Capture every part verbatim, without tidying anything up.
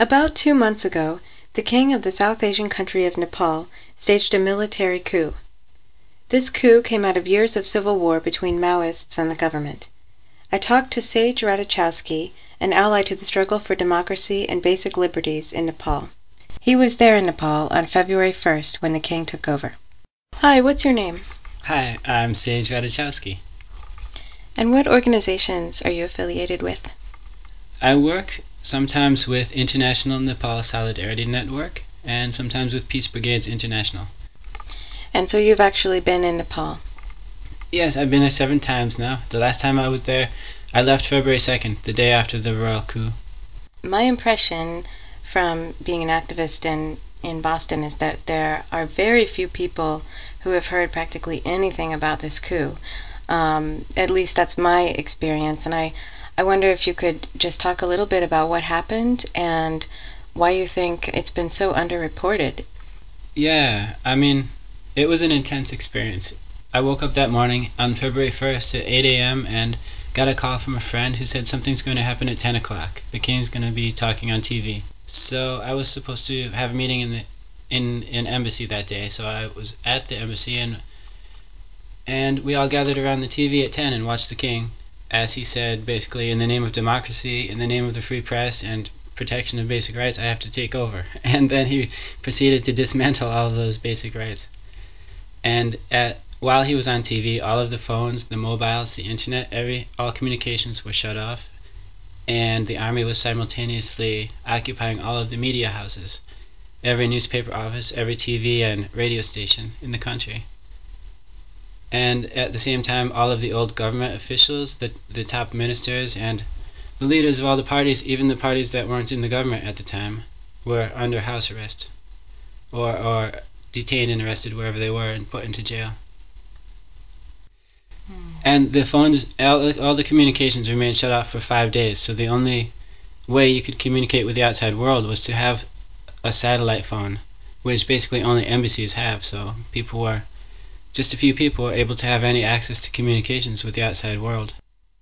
About two months ago, the king of the South Asian country of Nepal staged a military coup. This coup came out of years of civil war between Maoists and the government. I talked to Sage Radachowski, an ally to the struggle for democracy and basic liberties in Nepal. He was there in Nepal on February first when the king took over. Hi, what's your name? Hi, I'm Sage Radachowski. And what organizations are you affiliated with? I work sometimes with International Nepal Solidarity Network and sometimes with Peace Brigades International. And so you've actually been in Nepal? Yes, I've been there seven times now. The last time I was there, I left February second, the day after the royal coup. My impression from being an activist in, in Boston is that there are very few people who have heard practically anything about this coup. Um, at least that's my experience, and I, I wonder if you could just talk a little bit about what happened and why you think it's been so underreported. Yeah, I mean, it was an intense experience. I woke up that morning on February first at eight a.m. and got a call from a friend who said something's going to happen at ten o'clock. The king's going to be talking on T V. So I was supposed to have a meeting in the in an embassy that day. So I was at the embassy and and we all gathered around the T V at ten and watched the king as he said, basically, in the name of democracy, in the name of the free press and protection of basic rights, I have to take over. And then he proceeded to dismantle all of those basic rights. And at while he was on T V, all of the phones, the mobiles, the internet, every all communications were shut off, and the army was simultaneously occupying all of the media houses, every newspaper office, every T V and radio station in the country. And at the same time, all of the old government officials, the, the top ministers, and the leaders of all the parties, even the parties that weren't in the government at the time, were under house arrest, or, or detained and arrested wherever they were and put into jail. Hmm. And the phones, all, all the communications remained shut off for five days, so the only way you could communicate with the outside world was to have a satellite phone, which basically only embassies have, so people were just a few people were able to have any access to communications with the outside world.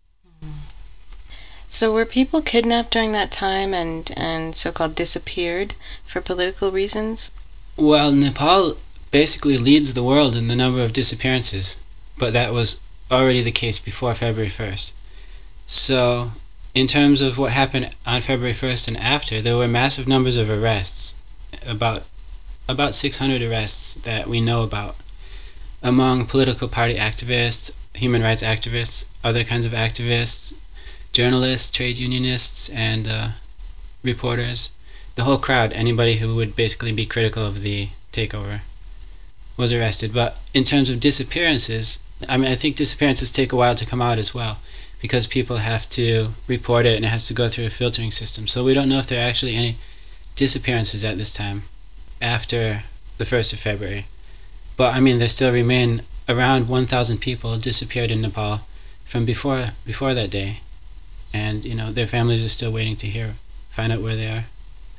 So were people kidnapped during that time and, and so-called disappeared for political reasons? Well, Nepal basically leads the world in the number of disappearances, but that was already the case before February first. So, in terms of what happened on February first and after, there were massive numbers of arrests, about about six hundred arrests that we know about, among political party activists, human rights activists, other kinds of activists, journalists, trade unionists, and uh, reporters. The whole crowd, anybody who would basically be critical of the takeover, was arrested. But in terms of disappearances, I mean, I think disappearances take a while to come out as well, because people have to report it and it has to go through a filtering system. So we don't know if there are actually any disappearances at this time after the first of February. But I mean, there still remain around one thousand people disappeared in Nepal from before before that day, and you know their families are still waiting to hear, find out where they are.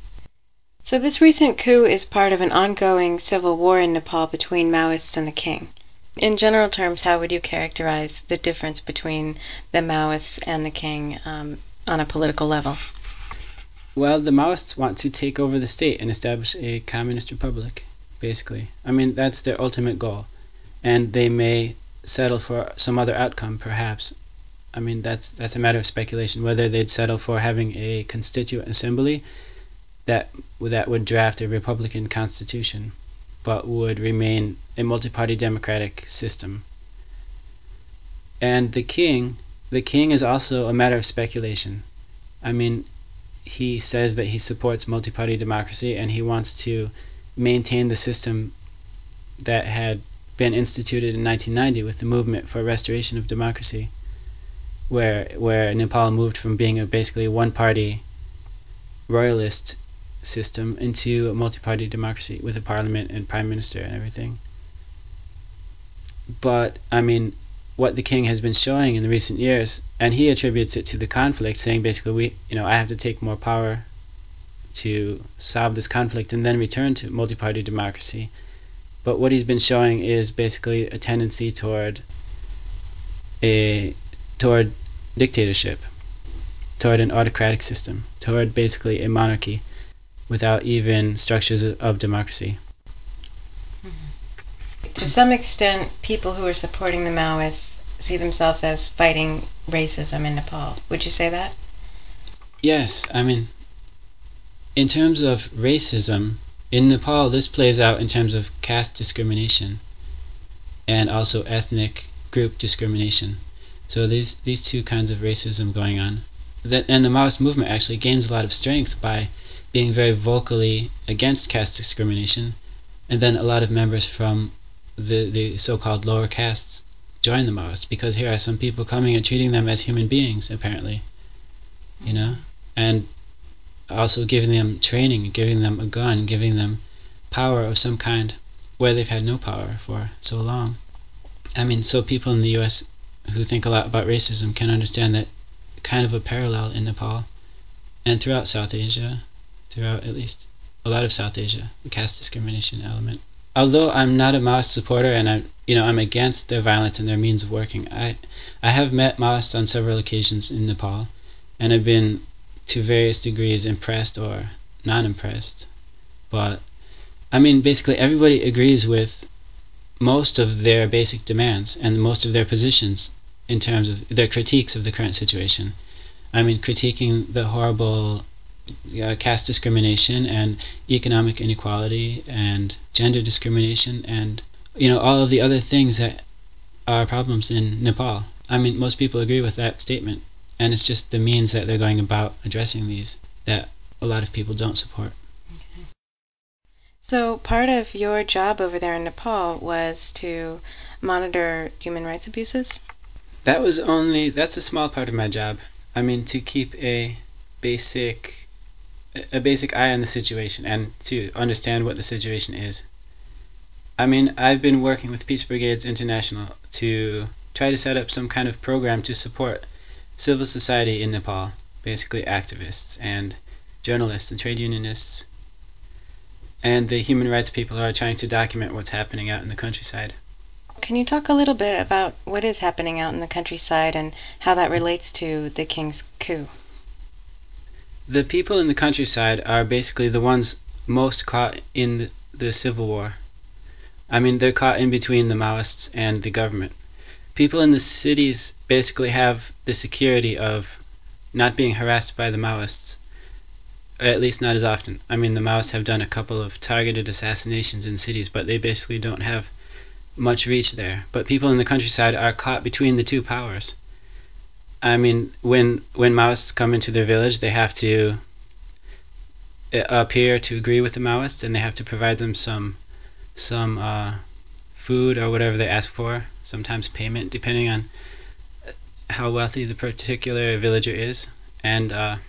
So this recent coup is part of an ongoing civil war in Nepal between Maoists and the king. In general terms, how would you characterize the difference between the Maoists and the king um, on a political level? Well, the Maoists want to take over the state and establish a communist republic, basically. I mean, that's their ultimate goal, and they may settle for some other outcome, perhaps. I mean, that's that's a matter of speculation whether they'd settle for having a constituent assembly that that would draft a republican constitution, but would remain a multi-party democratic system. And the king, the king is also a matter of speculation. I mean, he says that he supports multi-party democracy and he wants to maintain the system that had been instituted in nineteen ninety with the movement for restoration of democracy, where where Nepal moved from being a basically one-party royalist system into a multi-party democracy with a parliament and prime minister and everything. But I mean, what the king has been showing in the recent years, and he attributes it to the conflict, saying basically, we, you know, I have to take more power to solve this conflict and then return to multi-party democracy. But what he's been showing is basically a tendency toward a toward dictatorship, toward an autocratic system, toward basically a monarchy. without even structures of democracy. To some extent, people who are supporting the Maoists see themselves as fighting racism in Nepal. Would you say that? Yes, I mean, in terms of racism, in Nepal, this plays out in terms of caste discrimination and also ethnic group discrimination. So these these two kinds of racism going on. That, and the Maoist movement actually gains a lot of strength by being very vocally against caste discrimination, and then a lot of members from the, the so-called lower castes join the Maoists because here are some people coming and treating them as human beings, apparently, you know, and also giving them training, giving them a gun, giving them power of some kind where they've had no power for so long. I mean, so people in the U S who think a lot about racism can understand that kind of a parallel in Nepal and throughout South Asia, throughout at least a lot of South Asia, the caste discrimination element. Although I'm not a Maoist supporter and I'm, you know, I'm against their violence and their means of working, I, I have met Maoists on several occasions in Nepal, and I've been to various degrees impressed or not impressed. But I mean, basically everybody agrees with most of their basic demands and most of their positions in terms of their critiques of the current situation. I mean, critiquing the horrible uh, caste discrimination and economic inequality and gender discrimination and, you know, all of the other things that are problems in Nepal. I mean, most people agree with that statement, and it's just the means that they're going about addressing these that a lot of people don't support. Okay. So part of your job over there in Nepal was to monitor human rights abuses? That was only, that's a small part of my job. I mean, to keep a basic a basic eye on the situation and to understand what the situation is. I mean, I've been working with Peace Brigades International to try to set up some kind of program to support civil society in Nepal, basically activists and journalists and trade unionists and the human rights people who are trying to document what's happening out in the countryside. Can you talk a little bit about what is happening out in the countryside and how that relates to the king's coup? The people in the countryside are basically the ones most caught in the, the civil war. I mean, they're caught in between the Maoists and the government. People in the cities basically have the security of not being harassed by the Maoists, at least not as often. I mean, the Maoists have done a couple of targeted assassinations in cities, but they basically don't have much reach there. But people in the countryside are caught between the two powers. I mean, when when Maoists come into their village, they have to appear to agree with the Maoists, and they have to provide them some some uh, food or whatever they ask for, sometimes payment, depending on how wealthy the particular villager is. And uh,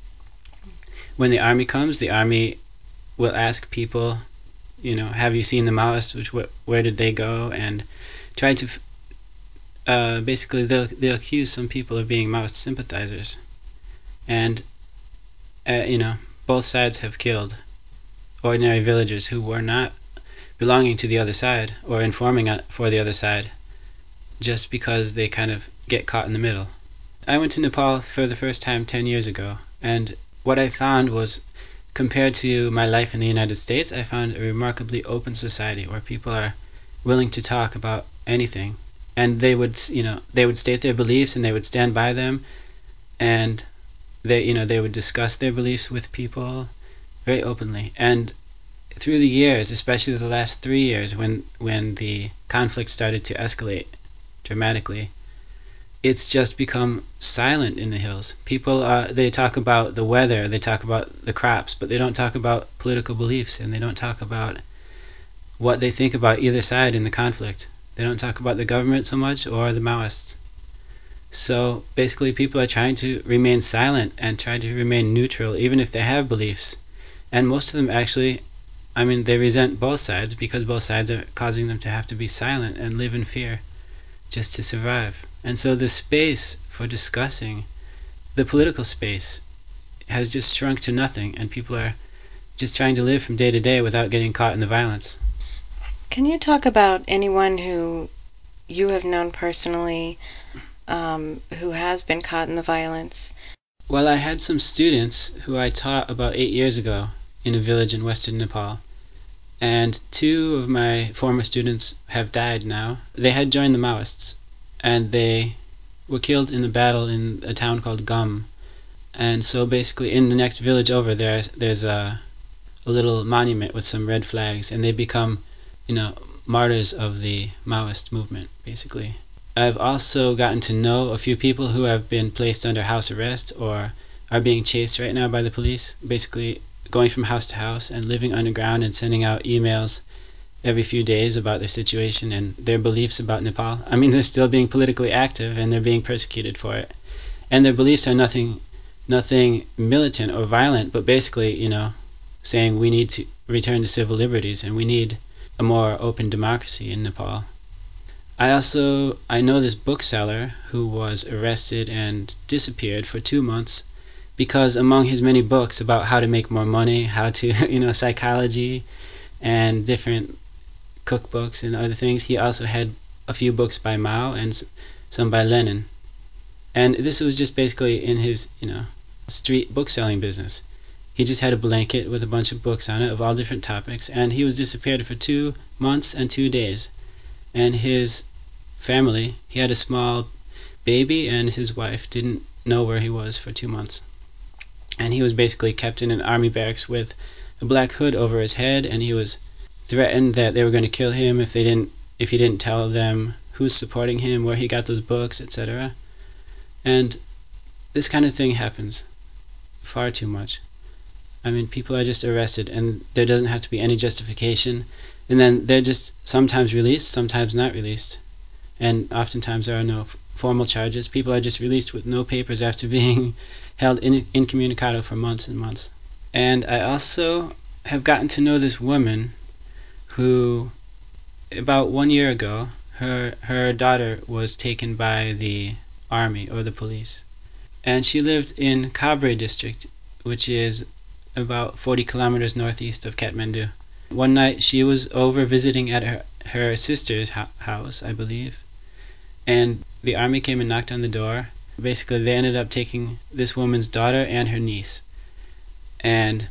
when the army comes, the army will ask people, you know, have you seen the Maoists? Which, wh- where did they go? And try to uh, basically they'll they'll accuse some people of being Maoist sympathizers, and uh, you know, both sides have killed ordinary villagers who were not belonging to the other side or informing for the other side, just because they kind of get caught in the middle. I went to Nepal for the first time ten years ago, and what I found was, compared to my life in the United States, I found a remarkably open society where people are willing to talk about anything, and they would, you know, they would state their beliefs and they would stand by them, and they, you know, they would discuss their beliefs with people very openly. And through the years, especially the last three years, when when the conflict started to escalate dramatically, it's just become silent in the hills. People, uh, they talk about the weather, they talk about the crops, but they don't talk about political beliefs, and they don't talk about what they think about either side in the conflict. They don't talk about the government so much or the Maoists. So basically, people are trying to remain silent and try to remain neutral, even if they have beliefs. And most of them actually, I mean, they resent both sides because both sides are causing them to have to be silent and live in fear just to survive. And so the space for discussing, the political space, has just shrunk to nothing, and people are just trying to live from day to day without getting caught in the violence. Can you talk about anyone who you have known personally um, who has been caught in the violence? Well, I had some students who I taught about eight years ago in a village in western Nepal. And two of my former students have died now. They had joined the Maoists, and they were killed in a battle in a town called Gum. And so basically in the next village over there, there's a, a little monument with some red flags, and they become, you know, martyrs of the Maoist movement, basically. I've also gotten to know a few people who have been placed under house arrest or are being chased right now by the police, basically going from house to house and living underground and sending out emails every few days about their situation and their beliefs about Nepal. I mean, they're still being politically active and they're being persecuted for it. And their beliefs are nothing nothing militant or violent, but basically, you know, saying we need to return to civil liberties and we need a more open democracy in Nepal. I also I know this bookseller who was arrested and disappeared for two months because among his many books about how to make more money, how to, you know, psychology and different cookbooks and other things, he also had a few books by Mao and some by Lenin. And this was just basically in his, you know, street bookselling business. He just had a blanket with a bunch of books on it of all different topics, and he was disappeared for two months and two days. And his family, he had a small baby, and his wife didn't know where he was for two months. And he was basically kept in an army barracks with a black hood over his head, and he was threatened that they were going to kill him if they didn't if he didn't tell them who's supporting him, where he got those books, et cetera. And this kind of thing happens far too much. I mean, people are just arrested and there doesn't have to be any justification, and then they're just sometimes released, sometimes not released, and oftentimes there are no formal charges. People are just released with no papers after being held in, incommunicado for months and months. And I also have gotten to know this woman who, about one year ago, her her daughter was taken by the army or the police, and she lived in Kabre district, which is about forty kilometers northeast of Kathmandu. One night she was over visiting at her, her sister's ho- house, I believe, and the army came and knocked on the door. Basically, they ended up taking this woman's daughter and her niece, and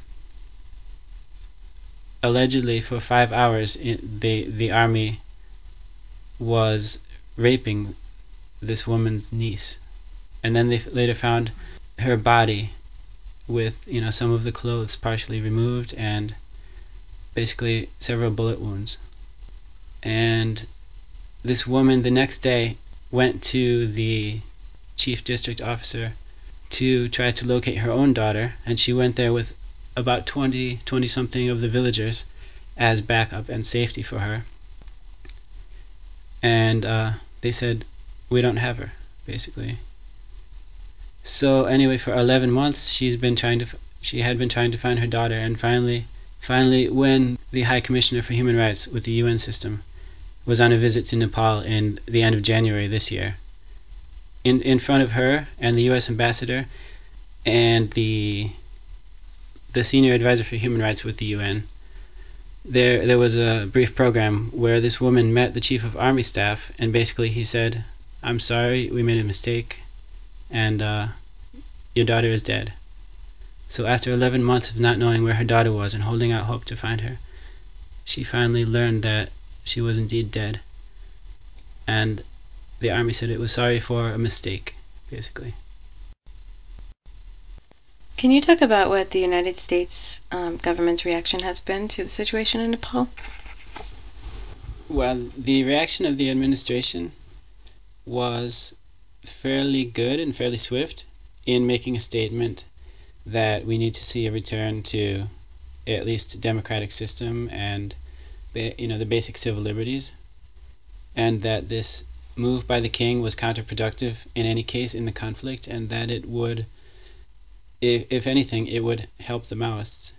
allegedly for five hours the, the army was raping this woman's niece. And then they later found her body with, you know, some of the clothes partially removed and basically several bullet wounds. And this woman the next day went to the chief district officer to try to locate her own daughter, and she went there with about twenty, twenty something of the villagers as backup and safety for her. And uh, they said, we don't have her, basically. So anyway, for eleven months she's been trying to she had been trying to find her daughter, and finally finally when the High Commissioner for Human Rights with the U N system was on a visit to Nepal in the end of January this year, in in front of her and the U S ambassador and the the senior advisor for human rights with the U N, there there was a brief program where this woman met the chief of army staff, and basically he said, I'm sorry, we made a mistake, and uh, your daughter is dead. So after eleven months of not knowing where her daughter was and holding out hope to find her, she finally learned that she was indeed dead. And the army said it was sorry for a mistake, basically. Can you talk about what the United States um, government's reaction has been to the situation in Nepal? Well, the reaction of the administration was fairly good and fairly swift in making a statement that we need to see a return to at least a democratic system and, you know, the basic civil liberties, and that this move by the king was counterproductive in any case in the conflict, and that it would, if, if anything, it would help the Maoists.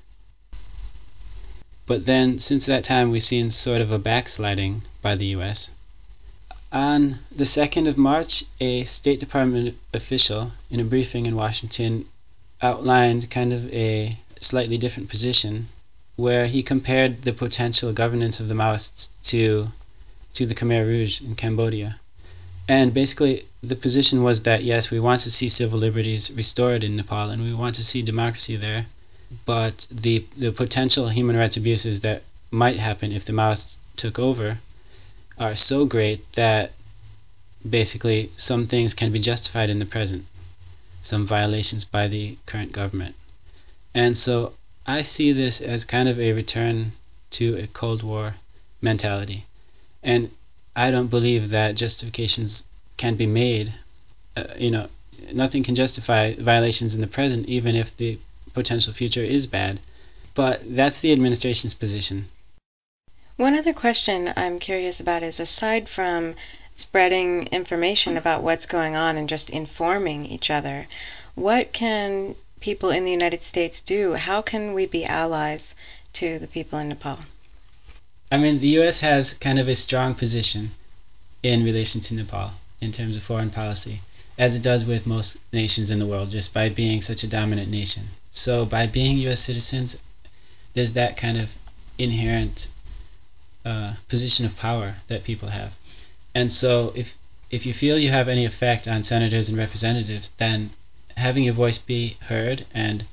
But then, since that time, we've seen sort of a backsliding by the U S. On the second of March, a State Department official, in a briefing in Washington, outlined kind of a slightly different position, where he compared the potential governance of the Maoists to to the Khmer Rouge in Cambodia. And basically the position was that yes, we want to see civil liberties restored in Nepal and we want to see democracy there, but the the potential human rights abuses that might happen if the Maoists took over are so great that basically some things can be justified in the present, some violations by the current government. And so I see this as kind of a return to a Cold War mentality. And I don't believe that justifications can be made. Uh, you know, nothing can justify violations in the present, even if the potential future is bad. But that's the administration's position. One other question I'm curious about is, aside from spreading information about what's going on and just informing each other, what can people in the United States do? How can we be allies to the people in Nepal? I mean, the U S has kind of a strong position in relation to Nepal in terms of foreign policy, as it does with most nations in the world, just by being such a dominant nation. So by being U S citizens, there's that kind of inherent uh, position of power that people have. And so if if you feel you have any effect on senators and representatives, then having your voice be heard, and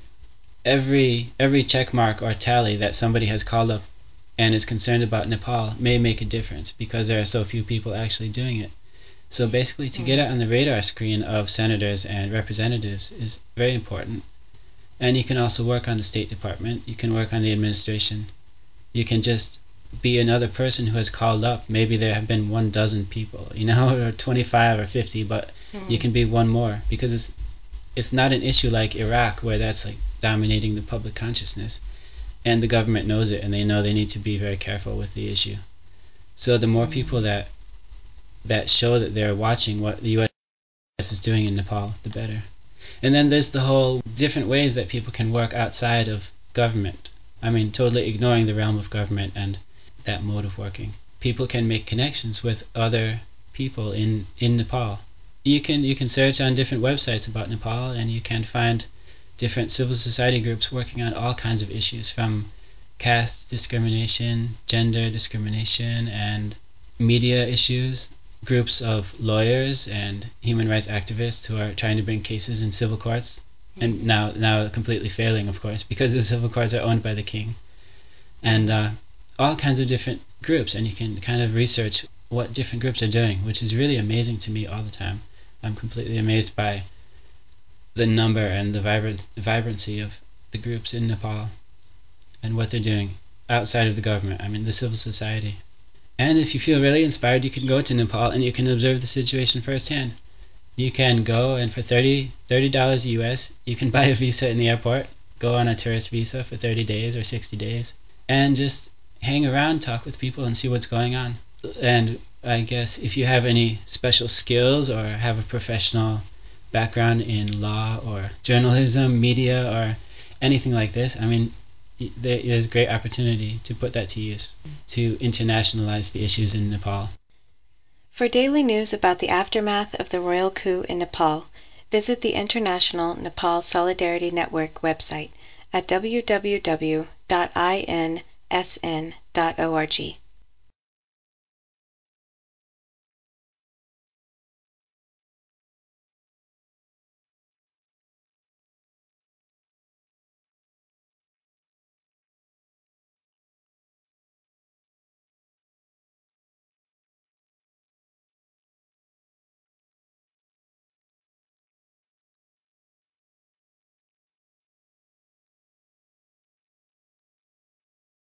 every every check mark or tally that somebody has called up and is concerned about Nepal may make a difference because there are so few people actually doing it. So basically, to get it on the radar screen of senators and representatives is very important. And you can also work on the State Department, you can work on the administration, you can just be another person who has called up. Maybe there have been one dozen people, you know, or twenty-five or fifty, but mm-hmm. you can be one more, because it's it's not an issue like Iraq where that's like dominating the public consciousness, and the government knows it and they know they need to be very careful with the issue. So the more people that that show that they're watching what the U S is doing in Nepal, the better. And then there's the whole different ways that people can work outside of government. I mean, totally ignoring the realm of government and that mode of working. People can make connections with other people in, in Nepal. You can you can search on different websites about Nepal, and you can find different civil society groups working on all kinds of issues, from caste discrimination, gender discrimination, and media issues. Groups of lawyers and human rights activists who are trying to bring cases in civil courts, and now now completely failing, of course, because the civil courts are owned by the king. And uh, all kinds of different groups, and you can kind of research what different groups are doing, which is really amazing to me all the time. I'm completely amazed by the number and the vibrant vibrancy of the groups in Nepal and what they're doing outside of the government. I mean, the civil society. And if you feel really inspired, you can go to Nepal and you can observe the situation firsthand. You can go, and for thirty dollars U S, you can buy a visa in the airport, go on a tourist visa for thirty days or sixty days, and just hang around, talk with people, and see what's going on. And I guess if you have any special skills or have a professional background in law or journalism, media, or anything like this, I mean, there is great opportunity to put that to use, to internationalize the issues in Nepal. For daily news about the aftermath of the royal coup in Nepal, visit the International Nepal Solidarity Network website at w w w dot i n s n dot org.